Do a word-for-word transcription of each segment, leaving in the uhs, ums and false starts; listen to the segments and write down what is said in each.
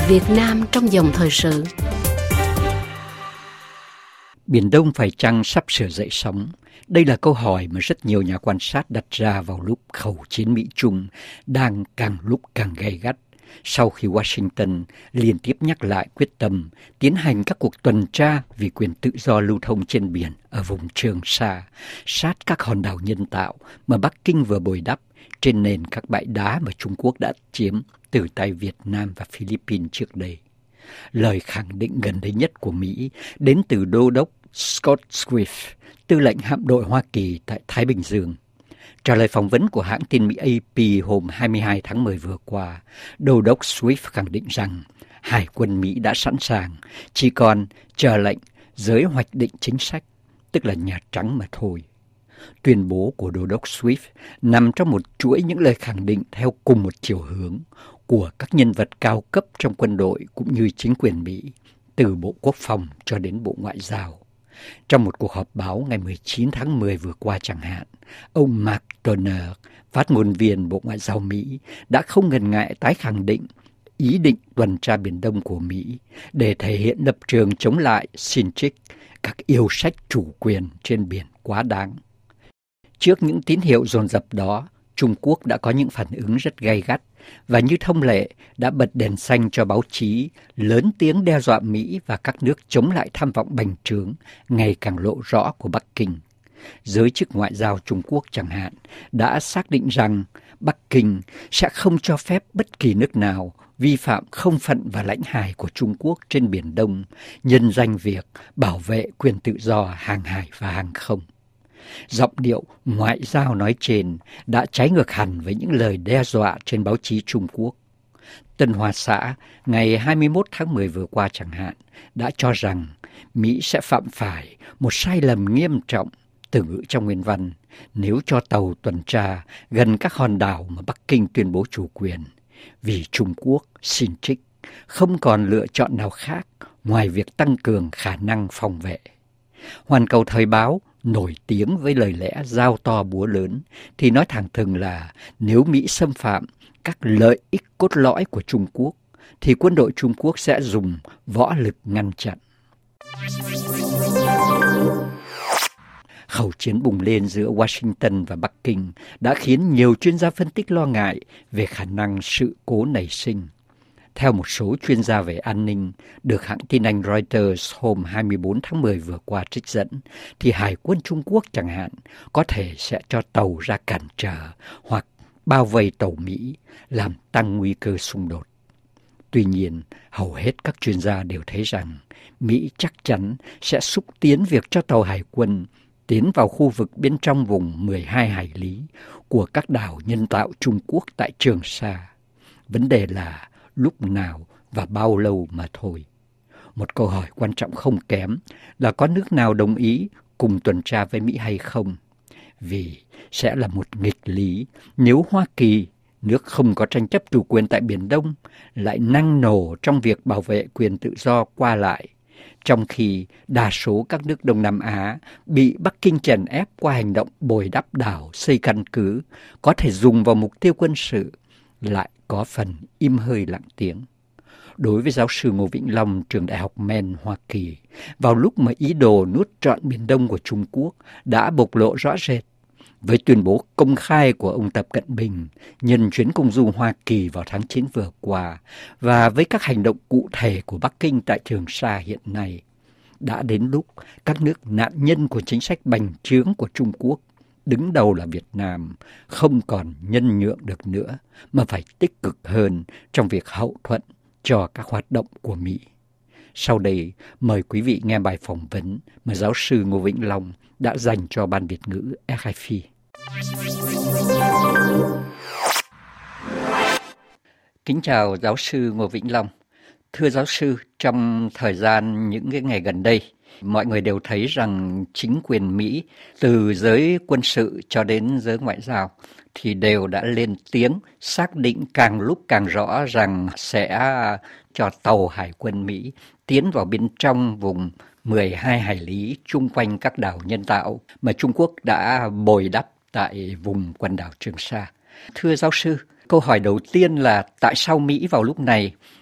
Việt Nam trong dòng thời sự. Biển Đông phải chăng sắp sửa dậy sóng? Đây là câu hỏi mà rất nhiều nhà quan sát đặt ra vào lúc khẩu chiến Mỹ-Trung đang càng lúc càng gay gắt, sau khi Washington liên tiếp nhắc lại quyết tâm tiến hành các cuộc tuần tra vì quyền tự do lưu thông trên biển ở vùng Trường Sa, sát các hòn đảo nhân tạo mà Bắc Kinh vừa bồi đắp trên nền các bãi đá mà Trung Quốc đã chiếm từ tay Việt Nam và Philippines trước đây. Lời khẳng định gần đây nhất của Mỹ đến từ Đô đốc Scott Swift, tư lệnh hạm đội Hoa Kỳ tại Thái Bình Dương. Trả lời phỏng vấn của hãng tin Mỹ A P hôm hai mươi hai tháng mười vừa qua, Đô đốc Swift khẳng định rằng Hải quân Mỹ đã sẵn sàng, chỉ còn chờ lệnh giới hoạch định chính sách, tức là Nhà Trắng mà thôi. Tuyên bố của Đô đốc Swift nằm trong một chuỗi những lời khẳng định theo cùng một chiều hướng của các nhân vật cao cấp trong quân đội cũng như chính quyền Mỹ, từ Bộ Quốc phòng cho đến Bộ Ngoại giao. Trong một cuộc họp báo ngày mười chín tháng mười vừa qua chẳng hạn, ông Mark Toner, phát ngôn viên Bộ Ngoại giao Mỹ, đã không ngần ngại tái khẳng định ý định tuần tra Biển Đông của Mỹ để thể hiện lập trường chống lại xin trích các yêu sách chủ quyền trên biển quá đáng. Trước những tín hiệu dồn dập đó, Trung Quốc đã có những phản ứng rất gay gắt và như thông lệ đã bật đèn xanh cho báo chí, lớn tiếng đe dọa Mỹ và các nước chống lại tham vọng bành trướng ngày càng lộ rõ của Bắc Kinh. Giới chức ngoại giao Trung Quốc chẳng hạn đã xác định rằng Bắc Kinh sẽ không cho phép bất kỳ nước nào vi phạm không phận và lãnh hải của Trung Quốc trên Biển Đông, nhân danh việc bảo vệ quyền tự do hàng hải và hàng không. Giọng điệu ngoại giao nói trên đã trái ngược hẳn với những lời đe dọa trên báo chí Trung Quốc. Tân Hoa Xã ngày hai mươi mốt tháng mười vừa qua chẳng hạn đã cho rằng Mỹ sẽ phạm phải một sai lầm nghiêm trọng, từ ngữ trong nguyên văn, nếu cho tàu tuần tra gần các hòn đảo mà Bắc Kinh tuyên bố chủ quyền, vì Trung Quốc xin trích không còn lựa chọn nào khác ngoài việc tăng cường khả năng phòng vệ. Hoàn Cầu Thời báo nổi tiếng với lời lẽ dao to búa lớn thì nói thẳng thừng là nếu Mỹ xâm phạm các lợi ích cốt lõi của Trung Quốc thì quân đội Trung Quốc sẽ dùng võ lực ngăn chặn. Khẩu chiến bùng lên giữa Washington và Bắc Kinh đã khiến nhiều chuyên gia phân tích lo ngại về khả năng sự cố nảy sinh. Theo một số chuyên gia về an ninh, được hãng tin Anh Reuters hôm hai mươi bốn tháng mười vừa qua trích dẫn, thì Hải quân Trung Quốc chẳng hạn có thể sẽ cho tàu ra cản trở hoặc bao vây tàu Mỹ, làm tăng nguy cơ xung đột. Tuy nhiên, hầu hết các chuyên gia đều thấy rằng Mỹ chắc chắn sẽ xúc tiến việc cho tàu Hải quân tiến vào khu vực bên trong vùng mười hai hải lý của các đảo nhân tạo Trung Quốc tại Trường Sa. Vấn đề là lúc nào và bao lâu mà thôi. Một câu hỏi quan trọng không kém là có nước nào đồng ý cùng tuần tra với Mỹ hay không? Vì sẽ là một nghịch lý nếu Hoa Kỳ, nước không có tranh chấp chủ quyền tại Biển Đông, lại năng nổ trong việc bảo vệ quyền tự do qua lại, trong khi đa số các nước Đông Nam Á bị Bắc Kinh chèn ép qua hành động bồi đắp đảo, xây căn cứ, có thể dùng vào mục tiêu quân sự, lại có phần im hơi lặng tiếng. Đối với giáo sư Ngô Vĩnh Long, trường Đại học Maine, Hoa Kỳ, vào lúc mà ý đồ nuốt trọn Biển Đông của Trung Quốc đã bộc lộ rõ rệt, với tuyên bố công khai của ông Tập Cận Bình nhân chuyến công du Hoa Kỳ vào tháng chín vừa qua và với các hành động cụ thể của Bắc Kinh tại Trường Sa hiện nay, đã đến lúc các nước nạn nhân của chính sách bành trướng của Trung Quốc, đứng đầu là Việt Nam, không còn nhân nhượng được nữa mà phải tích cực hơn trong việc hậu thuẫn cho các hoạt động của Mỹ. Sau đây, mời quý vị nghe bài phỏng vấn mà giáo sư Ngô Vĩnh Long đã dành cho Ban Việt ngữ R F I. Kính chào giáo sư Ngô Vĩnh Long. Thưa giáo sư, trong thời gian những cái ngày gần đây, mọi người đều thấy rằng chính quyền Mỹ, từ giới quân sự cho đến giới ngoại giao, thì đều đã lên tiếng xác định càng lúc càng rõ rằng sẽ cho tàu Hải quân Mỹ tiến vào bên trong vùng mười hai hải lý chung quanh các đảo nhân tạo mà Trung Quốc đã bồi đắp tại vùng quần đảo Trường Sa. Thưa giáo sư, câu hỏi đầu tiên là tại sao Mỹ vào lúc này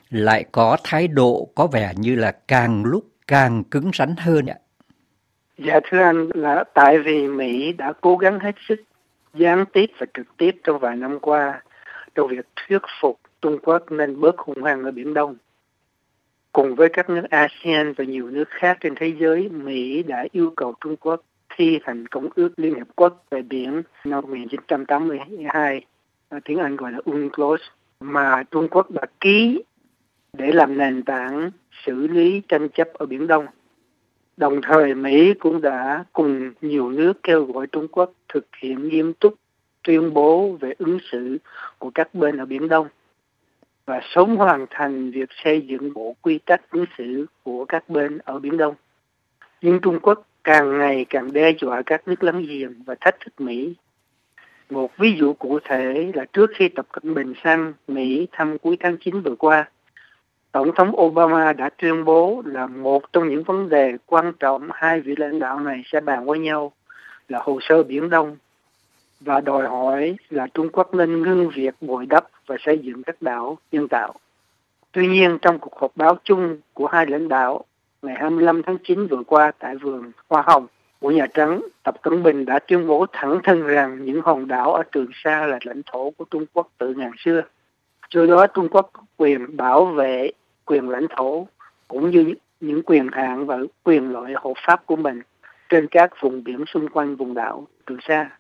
lại có thái độ có vẻ như là càng lúc càng cứng rắn hơn ạ. Dạ thưa anh, là tại vì Mỹ đã cố gắng hết sức gián tiếp và trực tiếp trong vài năm qua trong việc thuyết phục Trung Quốc nên bớt hung hăng ở Biển Đông. Cùng với các nước a sê an và nhiều nước khác trên thế giới, Mỹ đã yêu cầu Trung Quốc thi hành Công ước Liên Hợp Quốc về biển năm một nghìn chín trăm tám mươi hai, tiếng Anh gọi là UNCLOS, mà Trung Quốc đã ký để làm nền tảng xử lý tranh chấp ở Biển Đông. Đồng thời Mỹ cũng đã cùng nhiều nước kêu gọi Trung Quốc thực hiện nghiêm túc tuyên bố về ứng xử của các bên ở Biển Đông và sớm hoàn thành việc xây dựng bộ quy tắc ứng xử của các bên ở Biển Đông. Nhưng Trung Quốc càng ngày càng đe dọa các nước láng giềng và thách thức Mỹ. Một ví dụ cụ thể là trước khi Tập Cận Bình sang Mỹ thăm cuối tháng chín vừa qua, Tổng thống Obama đã tuyên bố là một trong những vấn đề quan trọng hai vị lãnh đạo này sẽ bàn với nhau là hồ sơ Biển Đông và đòi hỏi là Trung Quốc nên ngưng việc bồi đắp và xây dựng các đảo nhân tạo. Tuy nhiên, trong cuộc họp báo chung của hai lãnh đạo ngày hai mươi lăm tháng chín vừa qua tại vườn Hoa Hồng của Nhà Trắng, Tập Cận Bình đã tuyên bố thẳng thừng rằng những hòn đảo ở Trường Sa là lãnh thổ của Trung Quốc từ ngàn xưa. Do đó, Trung Quốc có quyền bảo vệ quyền lãnh thổ cũng như những quyền hạn và quyền lợi hợp pháp của mình trên các vùng biển xung quanh vùng đảo Trường Sa.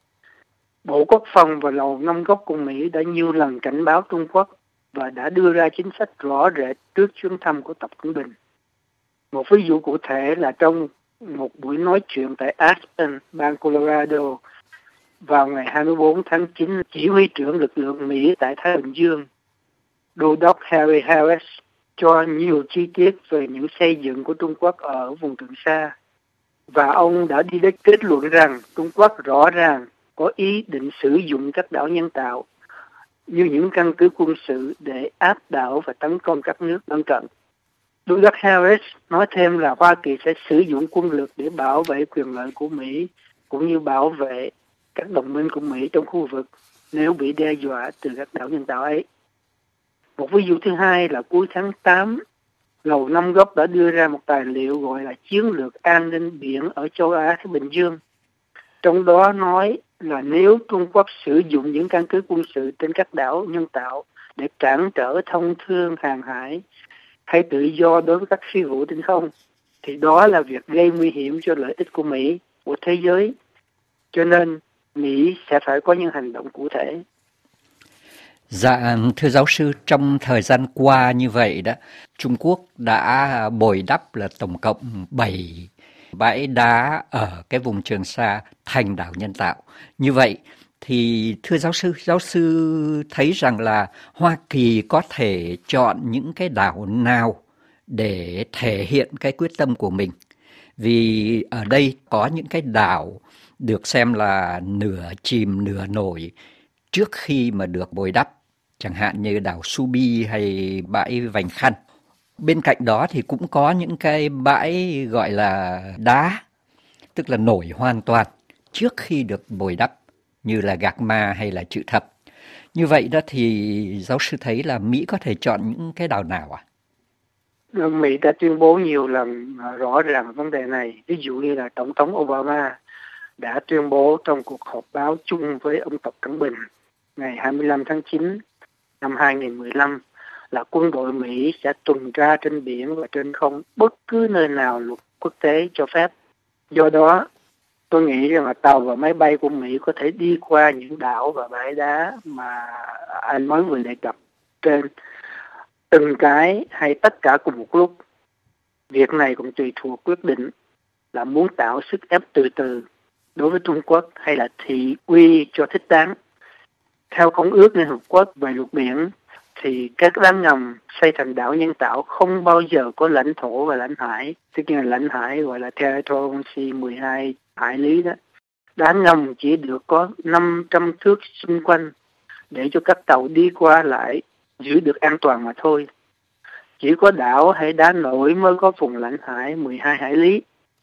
Bộ Quốc phòng và Lầu Năm Góc của Mỹ đã nhiều lần cảnh báo Trung Quốc và đã đưa ra chính sách rõ rệt trước chuyến thăm của Tập Cận Bình. Một ví dụ cụ thể là trong một buổi nói chuyện tại Aspen, bang Colorado vào ngày hai mươi bốn tháng chín, chỉ huy trưởng lực lượng Mỹ tại Thái Bình Dương, Đô đốc Harry Harris, cho nhiều chi tiết về những xây dựng của Trung Quốc ở vùng Trường Sa. Và ông đã đi đến kết luận rằng Trung Quốc rõ ràng có ý định sử dụng các đảo nhân tạo như những căn cứ quân sự để áp đảo và tấn công các nước lân cận. Đô đốc Harris nói thêm là Hoa Kỳ sẽ sử dụng quân lực để bảo vệ quyền lợi của Mỹ cũng như bảo vệ các đồng minh của Mỹ trong khu vực nếu bị đe dọa từ các đảo nhân tạo ấy. Một ví dụ thứ hai là cuối tháng tám, Lầu Năm Góc đã đưa ra một tài liệu gọi là Chiến lược an ninh biển ở châu Á Thái Bình Dương. Trong đó nói là nếu Trung Quốc sử dụng những căn cứ quân sự trên các đảo nhân tạo để cản trở thông thương hàng hải hay tự do đối với các phi vụ trên không, thì đó là việc gây nguy hiểm cho lợi ích của Mỹ, của thế giới. Cho nên Mỹ sẽ phải có những hành động cụ thể. Dạ, thưa giáo sư, trong thời gian qua như vậy đó, Trung Quốc đã bồi đắp là tổng cộng bảy bãi đá ở cái vùng Trường Sa thành đảo nhân tạo. Như vậy thì thưa giáo sư, giáo sư thấy rằng là Hoa Kỳ có thể chọn những cái đảo nào để thể hiện cái quyết tâm của mình? Vì ở đây có những cái đảo được xem là nửa chìm nửa nổi trước khi mà được bồi đắp, chẳng hạn như đảo Subi hay bãi Vành Khăn. Bên cạnh đó thì cũng có những cái bãi gọi là đá, tức là nổi hoàn toàn trước khi được bồi đắp, như là Gạc Ma hay là Chữ Thập. Như vậy đó thì giáo sư thấy là Mỹ có thể chọn những cái đảo nào ạ? À? Mỹ đã tuyên bố nhiều lần rõ ràng vấn đề này. Ví dụ như là Tổng thống Obama đã tuyên bố trong cuộc họp báo chung với ông Tập Cận Bình ngày hai mươi lăm tháng chín năm hai nghìn không trăm mười lăm là quân đội Mỹ sẽ tuần tra trên biển và trên không bất cứ nơi nào luật quốc tế cho phép. Do đó, tôi nghĩ rằng là tàu và máy bay của Mỹ có thể đi qua những đảo và bãi đá mà anh mới vừa đề cập trên, từng cái hay tất cả cùng một lúc. Việc này cũng tùy thuộc quyết định là muốn tạo sức ép từ từ đối với Trung Quốc hay là thị uy cho thích đáng. Theo Công ước Liên Hợp Quốc về luật biển, thì các đá ngầm xây thành đảo nhân tạo không bao giờ có lãnh thổ và lãnh hải, tức là lãnh hải gọi là Territorial Sea mười hai hải lý đó. Đá ngầm chỉ được có năm trăm thước xung quanh để cho các tàu đi qua lại giữ được an toàn mà thôi. Chỉ có đảo hay đá nổi mới có vùng lãnh hải mười hai hải lý.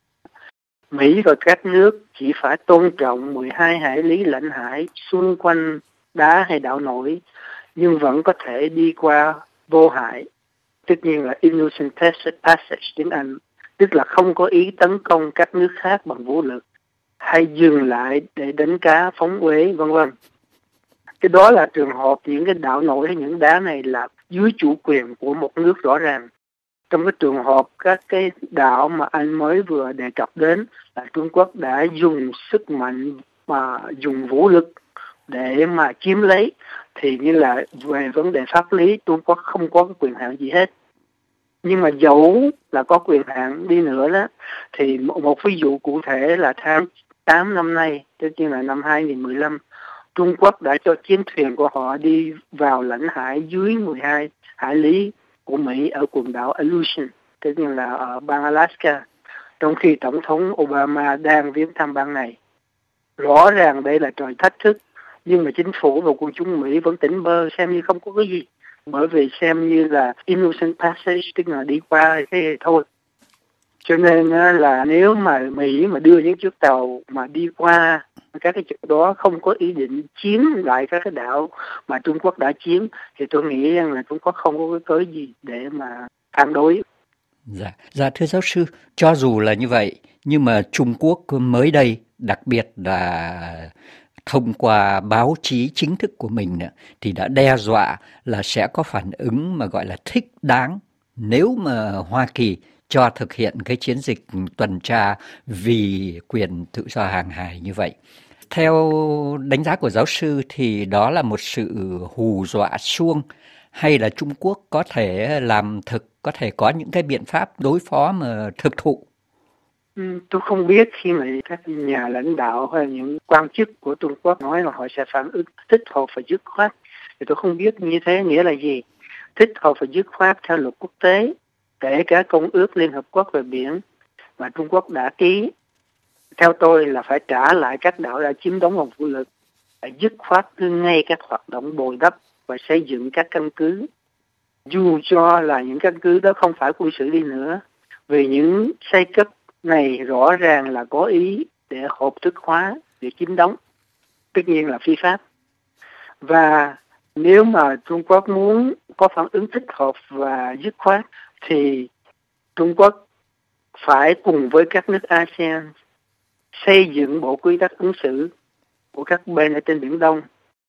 Mỹ và các nước chỉ phải tôn trọng mười hai hải lý lãnh hải xung quanh đá hay đảo nổi, nhưng vẫn có thể đi qua vô hại tất nhiên là innocent passage tiếng Anh, tức là không có ý tấn công các nước khác bằng vũ lực, hay dừng lại để đánh cá phóng uế, vân vân. Cái đó là trường hợp những cái đảo nổi hay những đá này là dưới chủ quyền của một nước rõ ràng. Trong cái trường hợp các cái đảo mà anh mới vừa đề cập đến là Trung Quốc đã dùng sức mạnh mà dùng vũ lực để mà chiếm lấy, thì như là về vấn đề pháp lý Trung Quốc không có quyền hạn gì hết. Nhưng mà dẫu là có quyền hạn đi nữa đó, thì một, một ví dụ cụ thể là tháng tám năm nay, tất nhiên là năm hai không một lăm, Trung Quốc đã cho chiến thuyền của họ đi vào lãnh hải dưới mười hai hải lý của Mỹ ở quần đảo Aleutian, tất nhiên là ở bang Alaska, trong khi Tổng thống Obama đang viếng thăm bang này. Rõ ràng đây là trò thách thức, nhưng mà chính phủ và quân chúng Mỹ vẫn tỉnh bơ xem như không có cái gì, bởi vì xem như là innocent passage, tức là đi qua thế thôi. Cho nên là nếu mà Mỹ mà đưa những chiếc tàu mà đi qua các cái chỗ đó không có ý định chiếm lại các cái đảo mà Trung Quốc đã chiếm, thì tôi nghĩ rằng là Trung Quốc không có cái cớ gì để mà phản đối. Dạ, dạ thưa giáo sư, cho dù là như vậy, nhưng mà Trung Quốc mới đây, đặc biệt là thông qua báo chí chính thức của mình thì đã đe dọa là sẽ có phản ứng mà gọi là thích đáng nếu mà Hoa Kỳ cho thực hiện cái chiến dịch tuần tra vì quyền tự do hàng hải như vậy. Theo đánh giá của giáo sư thì đó là một sự hù dọa suông, hay là Trung Quốc có thể làm thực, có thể có những cái biện pháp đối phó mà thực thụ? Ừ, tôi không biết khi mà các nhà lãnh đạo hay những quan chức của Trung Quốc nói là họ sẽ phản ứng thích hợp và dứt khoát, thì tôi không biết như thế nghĩa là gì. Thích hợp và dứt khoát theo luật quốc tế, kể cả Công ước Liên Hợp Quốc về biển mà Trung Quốc đã ký, theo tôi là phải trả lại các đảo đã chiếm đóng bằng vũ lực, phải dứt khoát ngưng ngay các hoạt động bồi đắp và xây dựng các căn cứ, dù cho là những căn cứ đó không phải quân sự đi nữa, vì những xây cất này rõ ràng là có ý để hợp thức hóa việc chiếm đóng, tất nhiên là phi pháp. Và nếu mà Trung Quốc muốn có phản ứng thích hợp và dứt khoát thì Trung Quốc phải cùng với các nước a sê an xây dựng bộ quy tắc ứng xử của các bên ở trên Biển Đông.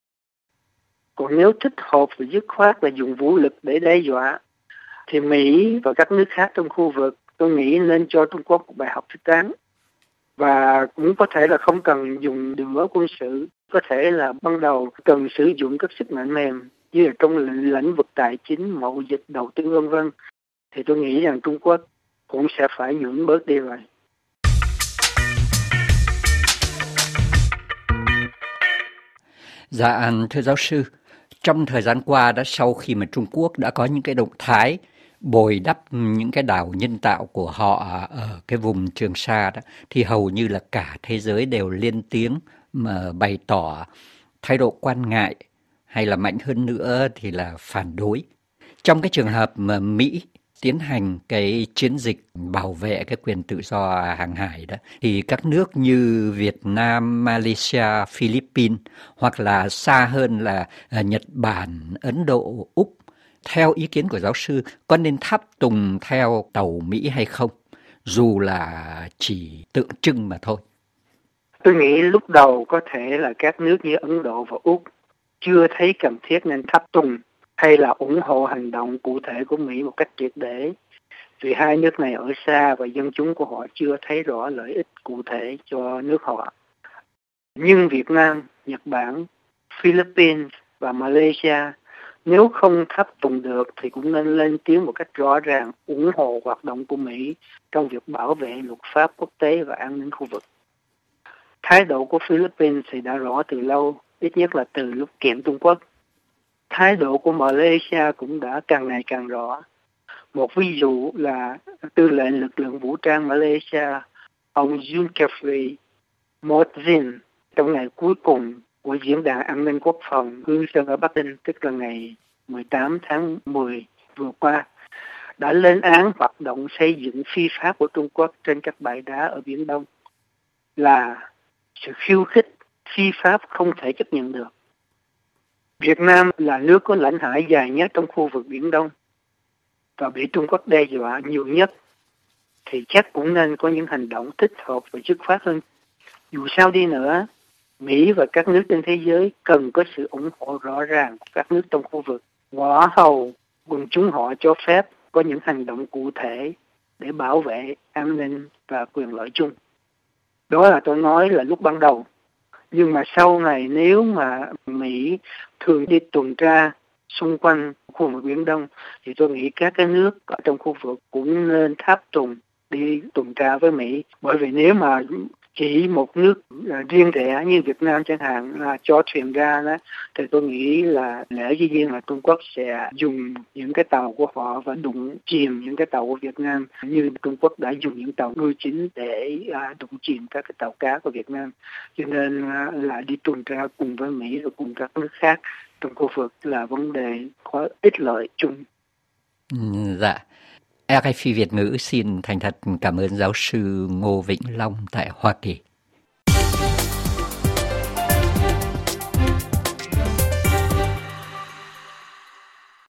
Còn nếu thích hợp và dứt khoát là dùng vũ lực để đe dọa, thì Mỹ và các nước khác trong khu vực tôi nghĩ nên cho Trung Quốc một bài học thích đáng. Và cũng có thể là không cần dùng đường lối quân sự, có thể là ban đầu cần sử dụng các sức mạnh mềm như là trong lĩnh vực tài chính, mậu dịch, đầu tư vân vân. Thì tôi nghĩ rằng Trung Quốc cũng sẽ phải nhượng bớt đi rồi. Dạ thưa giáo sư, trong thời gian qua đã sau khi mà Trung Quốc đã có những cái động thái bồi đắp những cái đảo nhân tạo của họ ở cái vùng Trường Sa đó, thì hầu như là cả thế giới đều lên tiếng mà bày tỏ thái độ quan ngại, hay là mạnh hơn nữa thì là phản đối. Trong cái trường hợp mà Mỹ tiến hành cái chiến dịch bảo vệ cái quyền tự do hàng hải đó, thì các nước như Việt Nam, Malaysia, Philippines hoặc là xa hơn là Nhật Bản, Ấn Độ, Úc, theo ý kiến của giáo sư, có nên tháp tùng theo tàu Mỹ hay không, dù là chỉ tượng trưng mà thôi? Tôi nghĩ lúc đầu có thể là các nước như Ấn Độ và Úc chưa thấy cần thiết nên tháp tùng hay là ủng hộ hành động cụ thể của Mỹ một cách triệt để, vì hai nước này ở xa và dân chúng của họ chưa thấy rõ lợi ích cụ thể cho nước họ. Nhưng Việt Nam, Nhật Bản, Philippines và Malaysia nếu không tháp tùng được thì cũng nên lên tiếng một cách rõ ràng ủng hộ hoạt động của Mỹ trong việc bảo vệ luật pháp quốc tế và an ninh khu vực. Thái độ của Philippines thì đã rõ từ lâu, ít nhất là từ lúc kiện Trung Quốc. Thái độ của Malaysia cũng đã càng ngày càng rõ. Một ví dụ là tư lệnh lực lượng vũ trang Malaysia, ông Zulkifli Mohsin, trong ngày cuối cùng của diễn đàn an ninh quốc phòng Hương Sơn ở Bắc Kinh, tức là ngày mười tám tháng mười vừa qua, đã lên án hoạt động xây dựng phi pháp của Trung Quốc trên các bãi đá ở Biển Đông là sự khiêu khích phi pháp không thể chấp nhận được. Việt Nam là nước có lãnh hải dài nhất trong khu vực Biển Đông. và bị Trung Quốc đe dọa nhiều nhất, thì chắc cũng nên có những hành động thích hợp và dứt khoát hơn. Dù sao đi nữa, Mỹ và các nước trên thế giới cần có sự ủng hộ rõ ràng của các nước trong khu vực. Quả hầu quần chúng họ cho phép có những hành động cụ thể để bảo vệ an ninh và quyền lợi chung. Đó là tôi nói là lúc ban đầu. Nhưng mà sau này nếu mà Mỹ thường đi tuần tra xung quanh khu vực Biển Đông thì tôi nghĩ các cái nước ở trong khu vực cũng nên tháp tùng đi tuần tra với Mỹ. Bởi vì nếu mà chỉ một nước riêng rẽ như Việt Nam chẳng hạn là cho thuyền ra đó, thì tôi nghĩ là lẽ dĩ nhiên là Trung Quốc sẽ dùng những cái tàu của họ và đụng chìm những cái tàu của Việt Nam, như Trung Quốc đã dùng những tàu ngư chính để đụng chìm các cái tàu cá của Việt Nam. Cho nên là đi tuần tra cùng với Mỹ và cùng các nước khác trong khu vực là vấn đề có ích lợi chung. Dạ. rờ ép i Việt ngữ xin thành thật cảm ơn giáo sư Ngô Vĩnh Long tại Hoa Kỳ.